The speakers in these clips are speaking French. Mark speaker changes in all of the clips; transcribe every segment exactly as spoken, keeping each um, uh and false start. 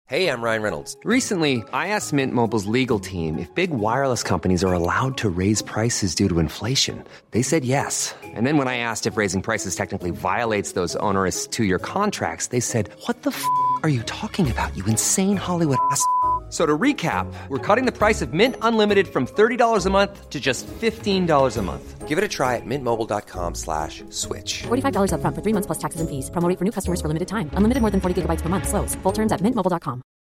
Speaker 1: Hey, I'm Ryan Reynolds. Recently, I asked Mint Mobile's legal team if big wireless companies are allowed to raise prices due to inflation. They said yes. And then when I asked if raising prices technically violates those onerous two-year contracts, they said, what the f*** are you talking about, you insane Hollywood ass f- So to recap, we're cutting the price of Mint Unlimited from thirty dollars a month to just fifteen dollars a month. Give it a try at mintmobile.com slash switch.
Speaker 2: forty-five dollars up front for three months plus taxes and fees. Promo rate for new customers for limited time. Unlimited more than forty gigabytes per month. Slows full terms at mint mobile dot com.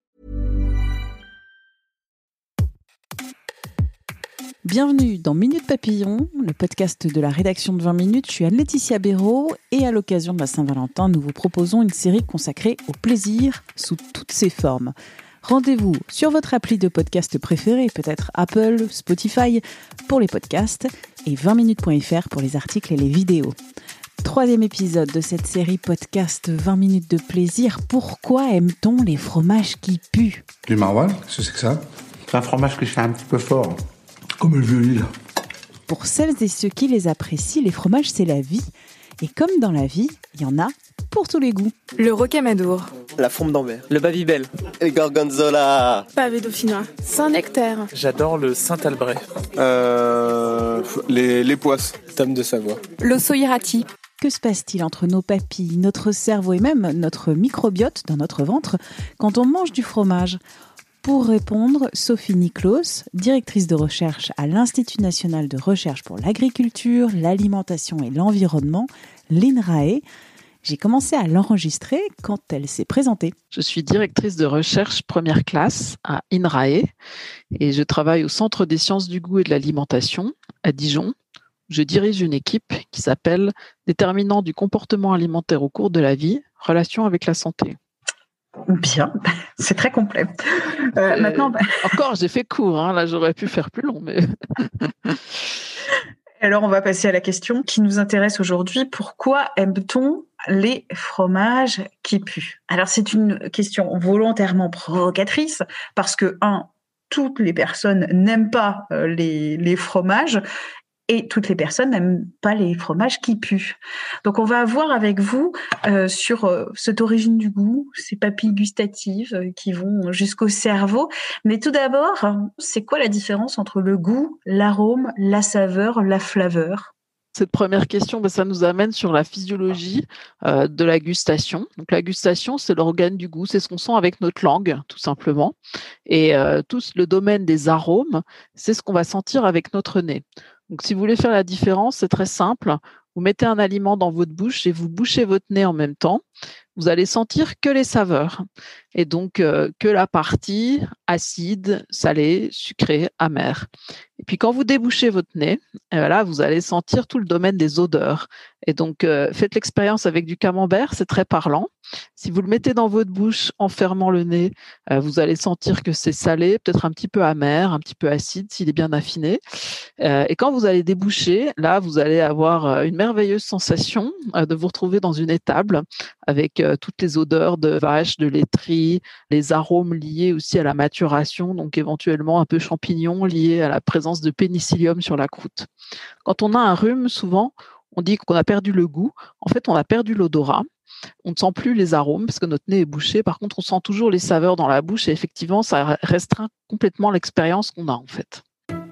Speaker 3: Bienvenue dans Minute Papillon, le podcast de la rédaction de vingt minutes. Je suis Anne-Laetitia Béraud et à l'occasion de la Saint-Valentin, nous vous proposons une série consacrée au plaisir sous toutes ses formes. Rendez-vous sur votre appli de podcast préféré, peut-être Apple, Spotify pour les podcasts et vingt minutes point f r pour les articles et les vidéos. Troisième épisode de cette série podcast vingt minutes de plaisir. Pourquoi aime-t-on les fromages qui puent ?
Speaker 4: Du maroilles, qu'est-ce que c'est que ça ?
Speaker 5: C'est un fromage que je fais un petit peu fort.
Speaker 4: Comme le vieux lit.
Speaker 3: Pour celles et ceux qui les apprécient, les fromages c'est la vie. Et comme dans la vie, il y en a pour tous les goûts.
Speaker 6: Le rocamadour,
Speaker 7: la fourme d'Ambert, le babybel,
Speaker 8: le gorgonzola,
Speaker 6: pavé dauphinois, Saint-Nectaire.
Speaker 9: J'adore le Saint-Albret.
Speaker 10: Euh, les, les poisses.
Speaker 7: Tome de Savoie.
Speaker 6: L'ossoirati.
Speaker 3: Que se passe-t-il entre nos papilles, notre cerveau et même notre microbiote dans notre ventre quand on mange du fromage ? Pour répondre, Sophie Niklos, directrice de recherche à l'Institut national de recherche pour l'agriculture, l'alimentation et l'environnement, l'INRAE. J'ai commencé à l'enregistrer quand elle s'est présentée.
Speaker 11: Je suis directrice de recherche première classe à INRAE et je travaille au Centre des sciences du goût et de l'alimentation à Dijon. Je dirige une équipe qui s'appelle « Déterminants du comportement alimentaire au cours de la vie, relation avec la santé ».
Speaker 12: Bien, c'est très complet. Euh,
Speaker 11: euh,
Speaker 12: maintenant,
Speaker 11: encore, j'ai fait court, hein, là j'aurais pu faire plus long. Mais...
Speaker 12: Alors, on va passer à la question qui nous intéresse aujourd'hui. Pourquoi aime-t-on les fromages qui puent ? Alors, c'est une question volontairement provocatrice parce que, un, toutes les personnes n'aiment pas euh, les, les fromages et toutes les personnes n'aiment pas les fromages qui puent. Donc, on va voir avec vous euh, sur euh, cette origine du goût, ces papilles gustatives euh, qui vont jusqu'au cerveau. Mais tout d'abord, c'est quoi la différence entre le goût, l'arôme, la saveur, la flaveur ?
Speaker 11: Cette première question, ben, ça nous amène sur la physiologie euh, de la gustation. Donc, la gustation, c'est l'organe du goût, c'est ce qu'on sent avec notre langue, tout simplement. Et euh, tout le domaine des arômes, c'est ce qu'on va sentir avec notre nez. Donc, si vous voulez faire la différence, c'est très simple. Vous mettez un aliment dans votre bouche et vous bouchez votre nez en même temps. Vous allez sentir que les saveurs et donc euh, que la partie acide, salée, sucrée, amère. Et puis quand vous débouchez votre nez, et voilà, vous allez sentir tout le domaine des odeurs. Et donc euh, faites l'expérience avec du camembert, c'est très parlant. Si vous le mettez dans votre bouche en fermant le nez, euh, vous allez sentir que c'est salé, peut-être un petit peu amer, un petit peu acide s'il est bien affiné. Euh, et quand vous allez déboucher, là vous allez avoir une merveilleuse sensation euh, de vous retrouver dans une étable avec euh, toutes les odeurs de vache, de laiterie, les arômes liés aussi à la maturation, donc éventuellement un peu champignons liés à la présence de pénicillium sur la croûte. Quand on a un rhume, souvent, on dit qu'on a perdu le goût. En fait, on a perdu l'odorat. On ne sent plus les arômes parce que notre nez est bouché. Par contre, on sent toujours les saveurs dans la bouche et effectivement, ça restreint complètement l'expérience qu'on a en fait.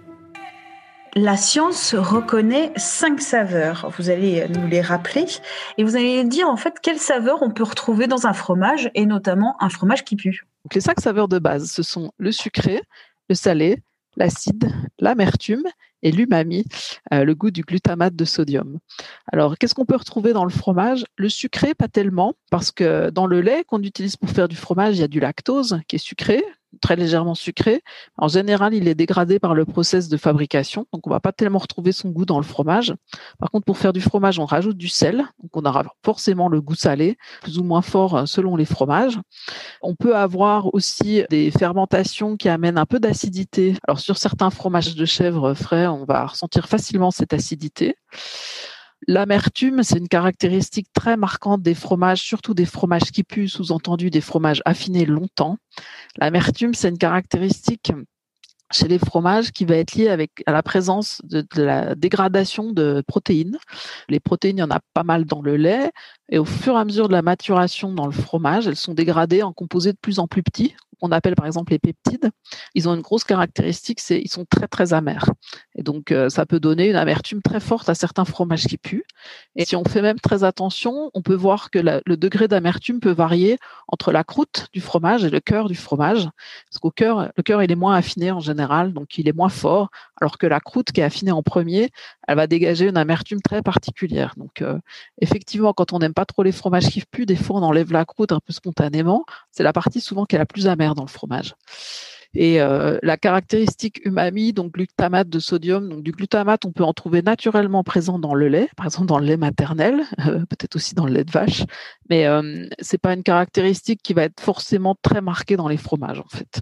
Speaker 12: La science reconnaît cinq saveurs. Vous allez nous les rappeler et vous allez dire en fait quelles saveurs on peut retrouver dans un fromage et notamment un fromage qui pue.
Speaker 11: Donc, les cinq saveurs de base, ce sont le sucré, le salé, l'acide, l'amertume et l'umami, euh, le goût du glutamate de sodium. Alors, qu'est-ce qu'on peut retrouver dans le fromage ? Le sucré, pas tellement, parce que dans le lait qu'on utilise pour faire du fromage, il y a du lactose qui est sucré, très légèrement sucré. En général, il est dégradé par le process de fabrication, donc on ne va pas tellement retrouver son goût dans le fromage. Par contre, pour faire du fromage, on rajoute du sel, donc on aura forcément le goût salé, plus ou moins fort selon les fromages. On peut avoir aussi des fermentations qui amènent un peu d'acidité. Alors sur certains fromages de chèvre frais, on va ressentir facilement cette acidité. L'amertume, c'est une caractéristique très marquante des fromages, surtout des fromages qui puent, sous-entendu des fromages affinés longtemps. L'amertume, c'est une caractéristique chez les fromages qui va être lié avec à la présence de, de la dégradation de protéines. Les protéines, il y en a pas mal dans le lait et au fur et à mesure de la maturation dans le fromage, elles sont dégradées en composés de plus en plus petits, qu'on appelle par exemple les peptides. Ils ont une grosse caractéristique, c'est ils sont très très amers. Et donc euh, ça peut donner une amertume très forte à certains fromages qui puent. Et si on fait même très attention, on peut voir que la, le degré d'amertume peut varier entre la croûte du fromage et le cœur du fromage. Parce qu'au cœur, le cœur il est moins affiné en général, donc il est moins fort, alors que la croûte qui est affinée en premier, elle va dégager une amertume très particulière. Donc euh, effectivement, quand on n'aime pas trop les fromages qui puent, des fois on enlève la croûte un peu spontanément. C'est la partie souvent qui est la plus amère dans le fromage. Et euh, la caractéristique umami, donc glutamate de sodium, donc du glutamate, on peut en trouver naturellement présent dans le lait, par exemple dans le lait maternel, euh, peut-être aussi dans le lait de vache, mais euh, c'est pas une caractéristique qui va être forcément très marquée dans les fromages en fait.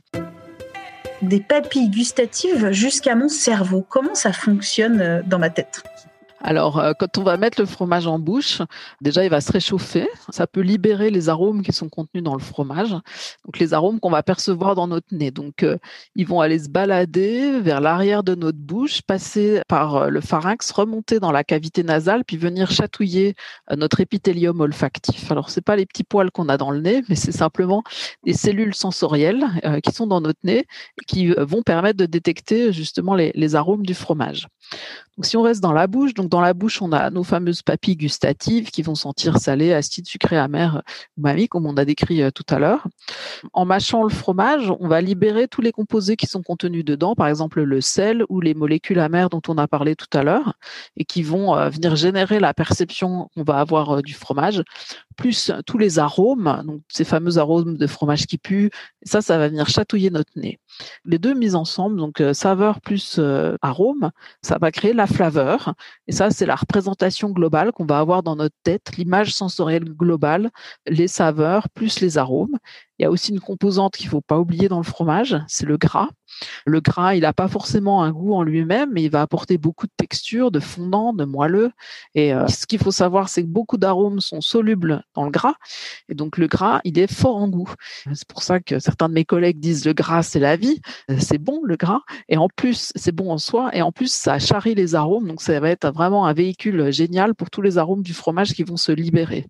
Speaker 12: Des papilles gustatives jusqu'à mon cerveau. Comment ça fonctionne dans ma tête ?
Speaker 11: Alors, euh, quand on va mettre le fromage en bouche, déjà, il va se réchauffer. Ça peut libérer les arômes qui sont contenus dans le fromage. Donc, les arômes qu'on va percevoir dans notre nez. Donc, euh, ils vont aller se balader vers l'arrière de notre bouche, passer par euh, le pharynx, remonter dans la cavité nasale, puis venir chatouiller euh, notre épithélium olfactif. Alors, c'est pas les petits poils qu'on a dans le nez, mais c'est simplement des cellules sensorielles euh, qui sont dans notre nez, qui euh, vont permettre de détecter justement les, les arômes du fromage. Donc, si on reste dans la bouche, donc dans la bouche, on a nos fameuses papilles gustatives qui vont sentir salé, acide, sucré, amer, umami, comme on a décrit tout à l'heure. En mâchant le fromage, on va libérer tous les composés qui sont contenus dedans, par exemple le sel ou les molécules amères dont on a parlé tout à l'heure, et qui vont venir générer la perception qu'on va avoir du fromage, plus tous les arômes, donc ces fameux arômes de fromage qui puent. Ça, ça va venir chatouiller notre nez. Les deux mises ensemble, donc euh, saveur plus euh, arôme, ça va créer la flaveur. Et ça, c'est la représentation globale qu'on va avoir dans notre tête, l'image sensorielle globale, les saveurs plus les arômes. Il y a aussi une composante qu'il ne faut pas oublier dans le fromage, c'est le gras. Le gras, il n'a pas forcément un goût en lui-même, mais il va apporter beaucoup de texture, de fondant, de moelleux. Et euh, ce qu'il faut savoir, c'est que beaucoup d'arômes sont solubles dans le gras. Et donc, le gras, il est fort en goût. C'est pour ça que certains de mes collègues disent le gras, c'est la vie. C'est bon, le gras. Et en plus, c'est bon en soi. Et en plus, ça charrie les arômes. Donc, ça va être vraiment un véhicule génial pour tous les arômes du fromage qui vont se libérer.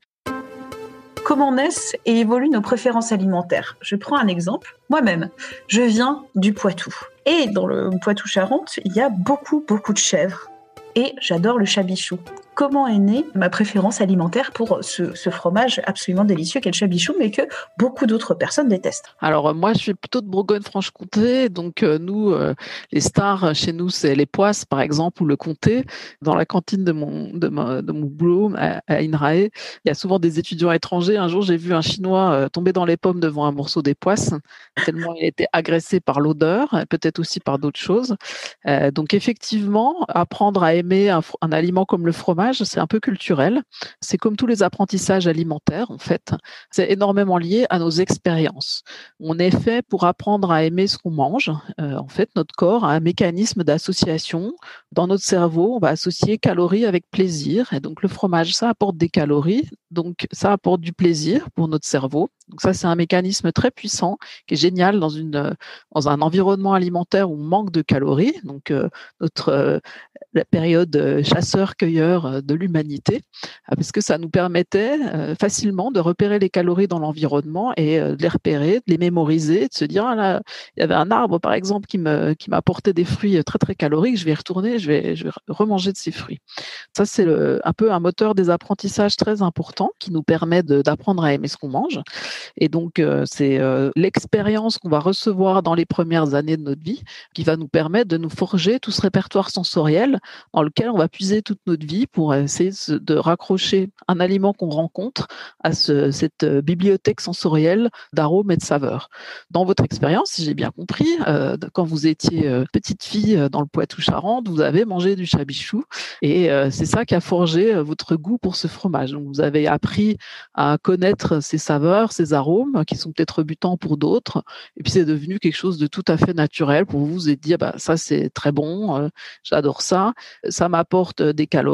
Speaker 12: Comment naissent et évoluent nos préférences alimentaires ? Je prends un exemple. Moi-même, je viens du Poitou. Et dans le Poitou-Charentes, il y a beaucoup, beaucoup de chèvres. Et j'adore le chabichou. Comment est née ma préférence alimentaire pour ce, ce fromage absolument délicieux qu'est le chabichou, mais que beaucoup d'autres personnes détestent?
Speaker 11: Alors, moi, je suis plutôt de Bourgogne-Franche-Comté. Donc, euh, nous, euh, les stars chez nous, c'est les poisses, par exemple, ou le comté. Dans la cantine de mon, de ma, de mon boulot à, à INRAE, il y a souvent des étudiants étrangers. Un jour, j'ai vu un Chinois euh, tomber dans les pommes devant un morceau des poisses, tellement il était agressé par l'odeur, peut-être aussi par d'autres choses. Euh, donc, effectivement, apprendre à aimer un, un aliment comme le fromage, c'est un peu culturel. C'est comme tous les apprentissages alimentaires, en fait. C'est énormément lié à nos expériences. On est fait pour apprendre à aimer ce qu'on mange. Euh, en fait, notre corps a un mécanisme d'association. Dans notre cerveau, on va associer calories avec plaisir. Et donc, le fromage, ça apporte des calories. Donc, ça apporte du plaisir pour notre cerveau. Donc, ça, c'est un mécanisme très puissant qui est génial dans, une, dans un environnement alimentaire où on manque de calories. Donc, euh, notre euh, la période chasseur-cueilleur de l'humanité, parce que ça nous permettait euh, facilement de repérer les calories dans l'environnement et euh, de les repérer, de les mémoriser, de se dire ah là, il y avait un arbre par exemple qui me qui m'apportait des fruits très très caloriques, je vais y retourner, je vais je vais remanger de ces fruits. Ça c'est le, un peu un moteur des apprentissages très important qui nous permet de, d'apprendre à aimer ce qu'on mange. Et donc euh, c'est euh, l'expérience qu'on va recevoir dans les premières années de notre vie qui va nous permettre de nous forger tout ce répertoire sensoriel dans lequel on va puiser toute notre vie pour essayer de raccrocher un aliment qu'on rencontre à ce, cette bibliothèque sensorielle d'arômes et de saveurs. Dans votre expérience, si j'ai bien compris, euh, quand vous étiez euh, petite fille dans le Poitou-Charentes, vous avez mangé du chabichou et euh, c'est ça qui a forgé euh, votre goût pour ce fromage. Donc, vous avez appris à connaître ces saveurs, ces arômes qui sont peut-être rebutants pour d'autres et puis c'est devenu quelque chose de tout à fait naturel pour vous. Vous vous êtes dit, ah bah, ça c'est très bon, euh, j'adore ça, ça m'apporte des calories, ça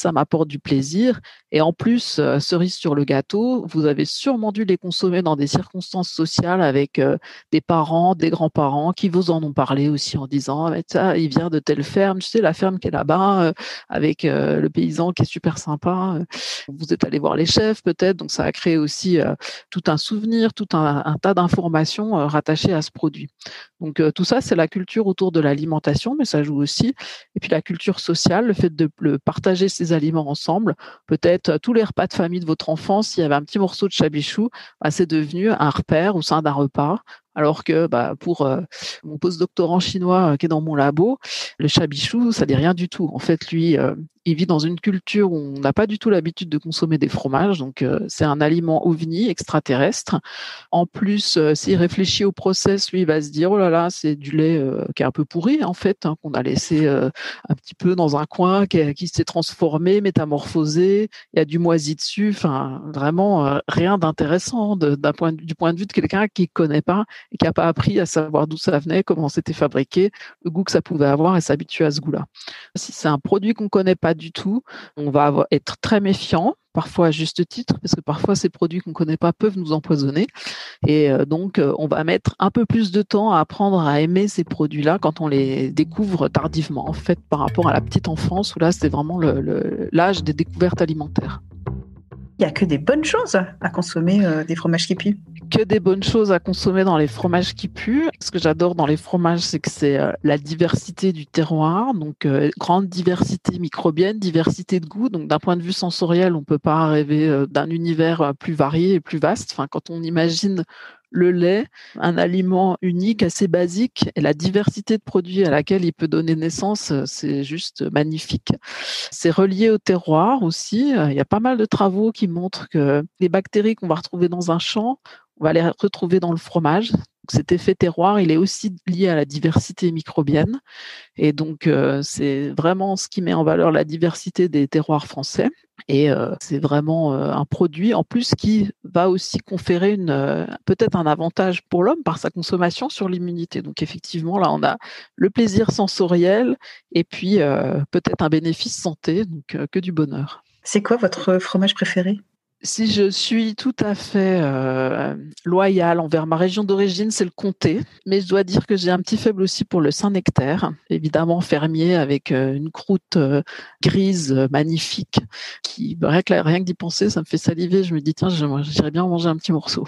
Speaker 11: ça m'apporte du plaisir. Et en plus, euh, cerise sur le gâteau, vous avez sûrement dû les consommer dans des circonstances sociales avec euh, des parents, des grands-parents qui vous en ont parlé aussi en disant ah, mais ça, il vient de telle ferme, tu sais, la ferme qui est là-bas, euh, avec euh, le paysan qui est super sympa. Vous êtes allé voir les chefs peut-être, donc ça a créé aussi euh, tout un souvenir, tout un, un tas d'informations euh, rattachées à ce produit. Donc euh, tout ça, c'est la culture autour de l'alimentation, mais ça joue aussi. Et puis la culture sociale, le fait de le partager ces aliments ensemble. Peut-être euh, tous les repas de famille de votre enfance, s'il y avait un petit morceau de chabichou, bah, c'est devenu un repère au sein d'un repas. Alors que bah, pour euh, mon postdoctorant chinois euh, qui est dans mon labo, le chabichou, ça dit rien du tout. En fait, lui, euh, il vit dans une culture où on n'a pas du tout l'habitude de consommer des fromages. Donc, euh, c'est un aliment ovni, extraterrestre. En plus, euh, s'il réfléchit au process, lui, il va se dire, oh là là, c'est du lait euh, qui est un peu pourri, en fait, hein, qu'on a laissé euh, un petit peu dans un coin, qui, qui s'est transformé, métamorphosé. Il y a du moisi dessus. Enfin, vraiment, euh, rien d'intéressant de, d'un point de, du point de vue de quelqu'un qui ne connaît pas et qui n'a pas appris à savoir d'où ça venait, comment c'était fabriqué, le goût que ça pouvait avoir et s'habituer à ce goût-là. Si c'est un produit qu'on ne connaît pas du tout, on va avoir, être très méfiant, parfois à juste titre, parce que parfois ces produits qu'on ne connaît pas peuvent nous empoisonner. Et euh, donc, euh, on va mettre un peu plus de temps à apprendre à aimer ces produits-là quand on les découvre tardivement, en fait, par rapport à la petite enfance, où là, c'est vraiment le, le, l'âge des découvertes alimentaires.
Speaker 12: Il n'y a que des bonnes choses à consommer euh, des fromages qui puent.
Speaker 11: Que des bonnes choses à consommer dans les fromages qui puent. Ce que j'adore dans les fromages, c'est que c'est euh, la diversité du terroir, donc euh, grande diversité microbienne, diversité de goût. Donc d'un point de vue sensoriel, on ne peut pas rêver euh, d'un univers euh, plus varié et plus vaste. Enfin, quand on imagine le lait, un aliment unique, assez basique, et la diversité de produits à laquelle il peut donner naissance, c'est juste magnifique. C'est relié au terroir aussi. Il y a pas mal de travaux qui montrent que les bactéries qu'on va retrouver dans un champ, on va les retrouver dans le fromage. Cet effet terroir, il est aussi lié à la diversité microbienne. Et donc, euh, c'est vraiment ce qui met en valeur la diversité des terroirs français. Et euh, c'est vraiment euh, un produit, en plus, qui va aussi conférer une, euh, peut-être un avantage pour l'homme par sa consommation sur l'immunité. Donc, effectivement, là, on a le plaisir sensoriel et puis euh, peut-être un bénéfice santé, donc euh, que du bonheur.
Speaker 12: C'est quoi votre fromage préféré ?
Speaker 11: Si je suis tout à fait euh, loyale envers ma région d'origine, c'est le comté. Mais je dois dire que j'ai un petit faible aussi pour le Saint-Nectaire, évidemment fermier avec euh, une croûte euh, grise euh, magnifique. Qui, rien que, rien que d'y penser, ça me fait saliver. Je me dis, tiens, j'irais bien manger un petit morceau.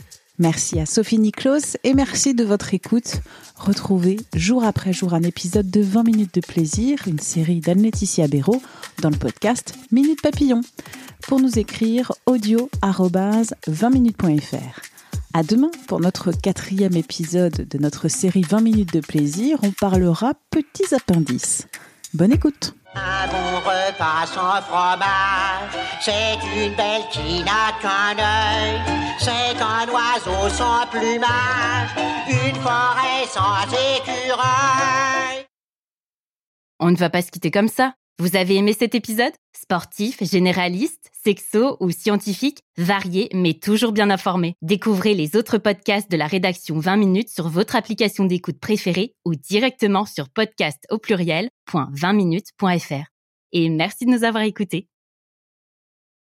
Speaker 3: Merci à Sophie Niclos et merci de votre écoute. Retrouvez jour après jour un épisode de vingt minutes de plaisir, une série d'Anne-Laetitia Béraud dans le podcast Minute Papillon. Pour nous écrire, audio arobase vingt minutes point f r. À demain pour notre quatrième épisode de notre série vingt minutes de plaisir. On parlera petits appendices. Bonne écoute.
Speaker 9: Un bon repas sans fromage, c'est une belle qui n'a qu'un œil. C'est un oiseau sans plumage, une forêt sans écureuil.
Speaker 13: On ne va pas se quitter comme ça. Vous avez aimé cet épisode ? Sportif, généraliste, sexo ou scientifique, varié mais toujours bien informé. Découvrez les autres podcasts de la rédaction vingt minutes sur votre application d'écoute préférée ou directement sur podcast au pluriel point vingt minutes point f r. Et merci de nous avoir écoutés.